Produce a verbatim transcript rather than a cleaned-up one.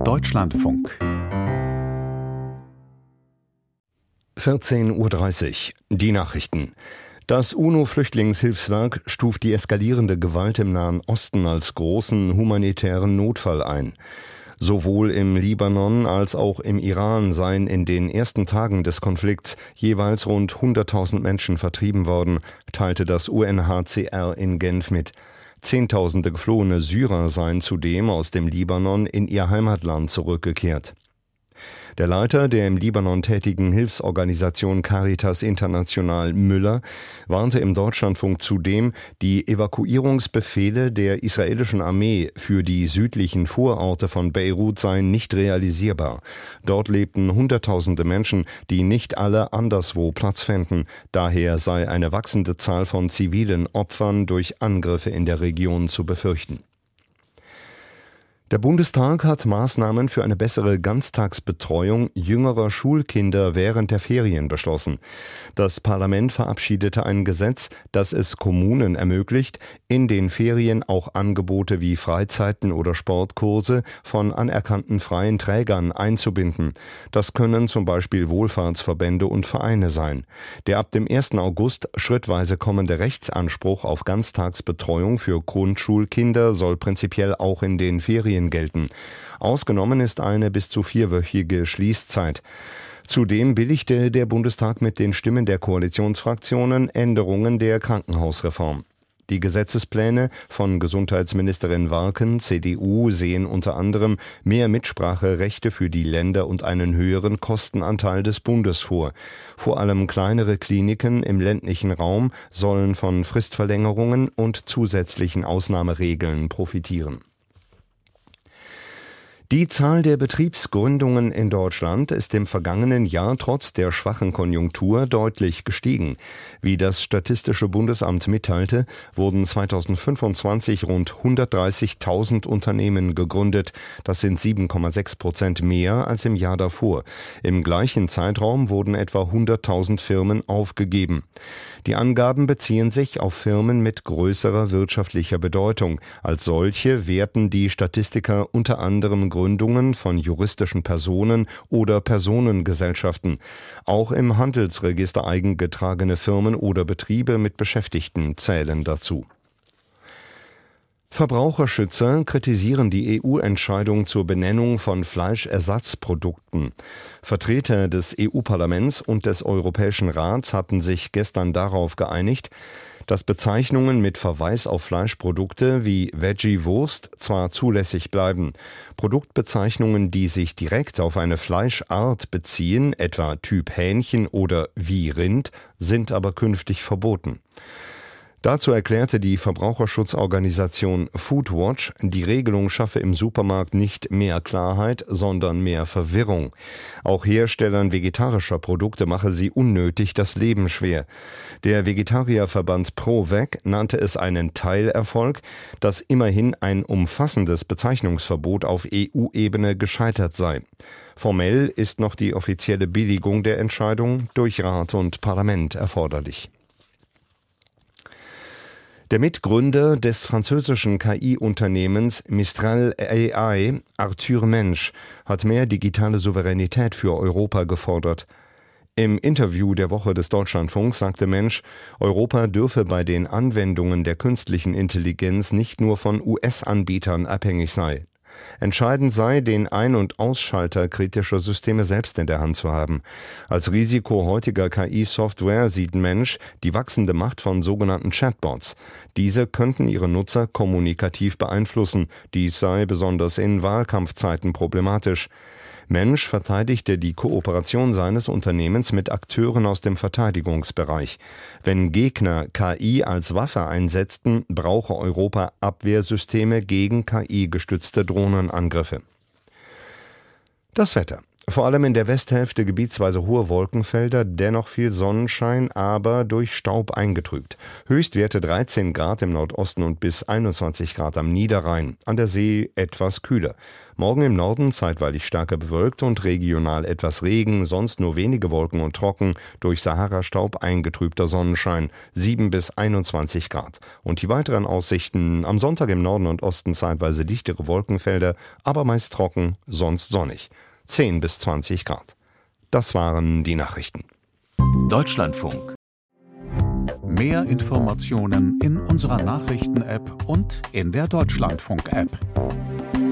Deutschlandfunk. vierzehn Uhr dreißig. Die Nachrichten. Das UNO-Flüchtlingshilfswerk stuft die eskalierende Gewalt im Nahen Osten als großen humanitären Notfall ein. Sowohl im Libanon als auch im Iran seien in den ersten Tagen des Konflikts jeweils rund hunderttausend Menschen vertrieben worden, teilte das U N H C R in Genf mit. Zehntausende geflohene Syrer seien zudem aus dem Libanon in ihr Heimatland zurückgekehrt. Der Leiter der im Libanon tätigen Hilfsorganisation Caritas International Müller warnte im Deutschlandfunk zudem, die Evakuierungsbefehle der israelischen Armee für die südlichen Vororte von Beirut seien nicht realisierbar. Dort lebten Hunderttausende Menschen, die nicht alle anderswo Platz fänden. Daher sei eine wachsende Zahl von zivilen Opfern durch Angriffe in der Region zu befürchten. Der Bundestag hat Maßnahmen für eine bessere Ganztagsbetreuung jüngerer Schulkinder während der Ferien beschlossen. Das Parlament verabschiedete ein Gesetz, das es Kommunen ermöglicht, in den Ferien auch Angebote wie Freizeiten oder Sportkurse von anerkannten freien Trägern einzubinden. Das können zum Beispiel Wohlfahrtsverbände und Vereine sein. Der ab dem ersten August schrittweise kommende Rechtsanspruch auf Ganztagsbetreuung für Grundschulkinder soll prinzipiell auch in den Ferien gelten. Ausgenommen ist eine bis zu vierwöchige Schließzeit. Zudem billigte der Bundestag mit den Stimmen der Koalitionsfraktionen Änderungen der Krankenhausreform. Die Gesetzespläne von Gesundheitsministerin Warken, C D U, sehen unter anderem mehr Mitspracherechte für die Länder und einen höheren Kostenanteil des Bundes vor. Vor allem kleinere Kliniken im ländlichen Raum sollen von Fristverlängerungen und zusätzlichen Ausnahmeregeln profitieren. Die Zahl der Betriebsgründungen in Deutschland ist im vergangenen Jahr trotz der schwachen Konjunktur deutlich gestiegen. Wie das Statistische Bundesamt mitteilte, wurden zweitausendfünfundzwanzig rund hundertdreißigtausend Unternehmen gegründet. Das sind sieben Komma sechs Prozent mehr als im Jahr davor. Im gleichen Zeitraum wurden etwa hunderttausend Firmen aufgegeben. Die Angaben beziehen sich auf Firmen mit größerer wirtschaftlicher Bedeutung. Als solche werten die Statistiker unter anderem Gründungen von juristischen Personen oder Personengesellschaften. Auch im Handelsregister eingetragene Firmen oder Betriebe mit Beschäftigten zählen dazu. Verbraucherschützer kritisieren die E U-Entscheidung zur Benennung von Fleischersatzprodukten. Vertreter des E U-Parlaments und des Europäischen Rats hatten sich gestern darauf geeinigt, dass Bezeichnungen mit Verweis auf Fleischprodukte wie Veggie-Wurst zwar zulässig bleiben. Produktbezeichnungen, die sich direkt auf eine Fleischart beziehen, etwa Typ Hähnchen oder wie Rind, sind aber künftig verboten. Dazu erklärte die Verbraucherschutzorganisation Foodwatch, die Regelung schaffe im Supermarkt nicht mehr Klarheit, sondern mehr Verwirrung. Auch Herstellern vegetarischer Produkte mache sie unnötig das Leben schwer. Der Vegetarierverband ProVeg nannte es einen Teilerfolg, dass immerhin ein umfassendes Bezeichnungsverbot auf E U-Ebene gescheitert sei. Formell ist noch die offizielle Billigung der Entscheidung durch Rat und Parlament erforderlich. Der Mitgründer des französischen K I-Unternehmens Mistral A I, Arthur Mensch, hat mehr digitale Souveränität für Europa gefordert. Im Interview der Woche des Deutschlandfunks sagte Mensch, Europa dürfe bei den Anwendungen der künstlichen Intelligenz nicht nur von U S-Anbietern abhängig sein. Entscheidend sei, den Ein- und Ausschalter kritischer Systeme selbst in der Hand zu haben. Als Risiko heutiger K I-Software sieht Mensch die wachsende Macht von sogenannten Chatbots. Diese könnten ihre Nutzer kommunikativ beeinflussen. Dies sei besonders in Wahlkampfzeiten problematisch. Mensch verteidigte die Kooperation seines Unternehmens mit Akteuren aus dem Verteidigungsbereich. Wenn Gegner K I als Waffe einsetzten, brauche Europa Abwehrsysteme gegen K I-gestützte Drohnenangriffe. Das Wetter. Vor allem in der Westhälfte gebietsweise hohe Wolkenfelder, dennoch viel Sonnenschein, aber durch Staub eingetrübt. Höchstwerte dreizehn Grad im Nordosten und bis einundzwanzig Grad am Niederrhein. An der See etwas kühler. Morgen im Norden zeitweilig stärker bewölkt und regional etwas Regen, sonst nur wenige Wolken und trocken, durch Sahara-Staub eingetrübter Sonnenschein, sieben bis einundzwanzig Grad. Und die weiteren Aussichten: am Sonntag im Norden und Osten zeitweise dichtere Wolkenfelder, aber meist trocken, sonst sonnig. zehn bis zwanzig Grad. Das waren die Nachrichten. Deutschlandfunk. Mehr Informationen in unserer Nachrichten-App und in der Deutschlandfunk-App.